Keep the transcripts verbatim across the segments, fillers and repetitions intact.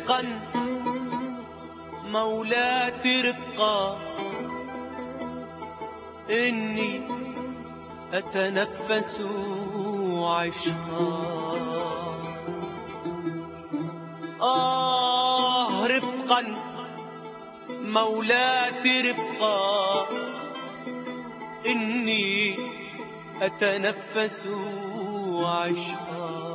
رفقا مولاتي رفقا إني أتنفس عشقا. آه رفقا مولاتي رفقا إني أتنفس عشقا.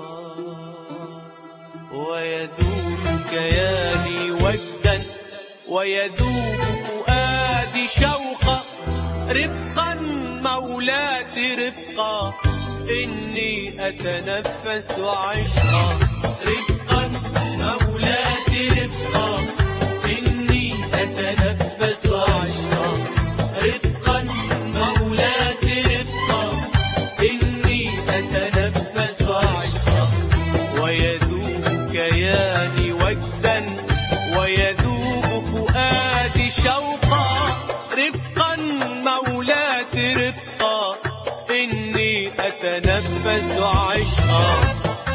ويذوب كياني وجدا ويذوب فؤادي شوقا. رفقا مولاتي رفقا إني أتنفس عشقا. رفقا مولاتي رفقا إني أتنفس عشقا. رفقا مولاتي رفقا إني أتنفس عشقا. ويذوب كياني وجدا ويذوب فؤادي شوقا. رفقا مولاتي رفقا إني أتنفس عشقا.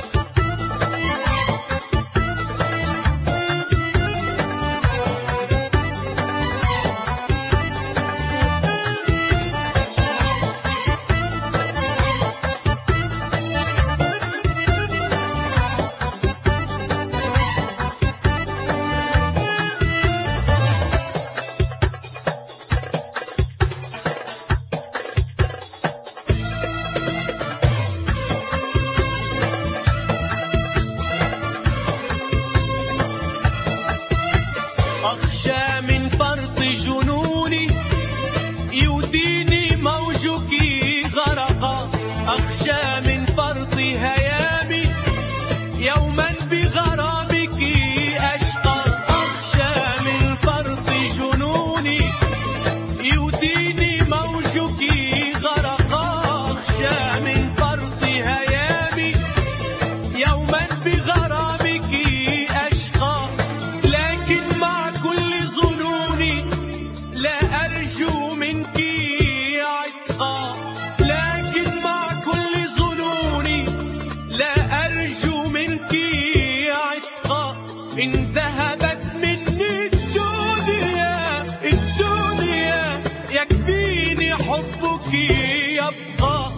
أخشى من فرط جنوني يوديني موجك غرقا. أخشى من فرط هيامي يوما بغرامك أشقى. أخشى من فرط جنوني يوديني موجك غرقا. أخشى من فرط هيامي يوما بغرامك أشقى. لكن مع كل ظنوني لا أرجو منك عتقا. لكن مع كل ظنوني لا أرجو منك عتقا. إن ذهبت مني الدنيا الدنيا يكفيني حبك يبقى.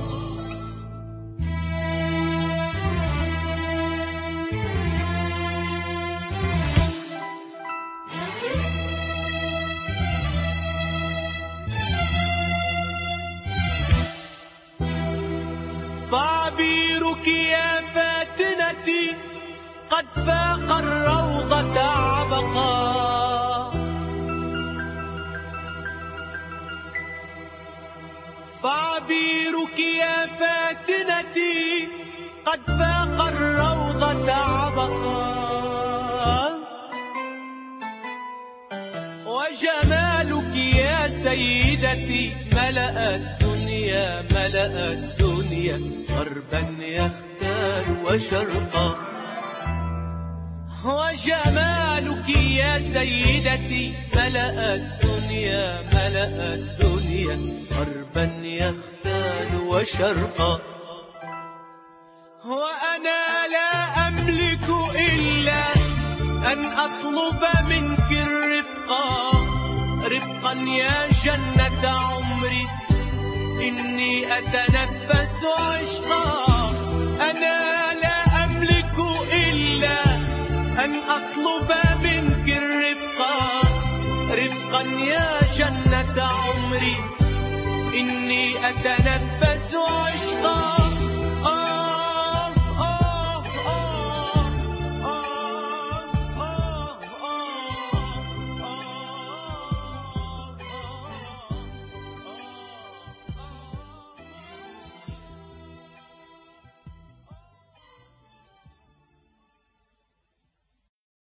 فعبيرك يا فاتنتي قد فاق الروضة عبقا. فعبيرك يا فاتنتي قد فاق الروضة عبقا. وجمالك يا سيدتي ملأ الدنيا ملأ الدنيا غربا يختال وشرقا. وجمالك يا سيدتي ملأ الدنيا ملأ الدنيا غربا يختال وشرقا. وأنا لا أملك إلا أن أطلب منك الرفقا. رفقا يا جنة عمري إني أتنفس عشقا. أنا لا أملك إلا أن أطلب منك الرفقا. رفقا يا جنة عمري إني أتنفس عشقا.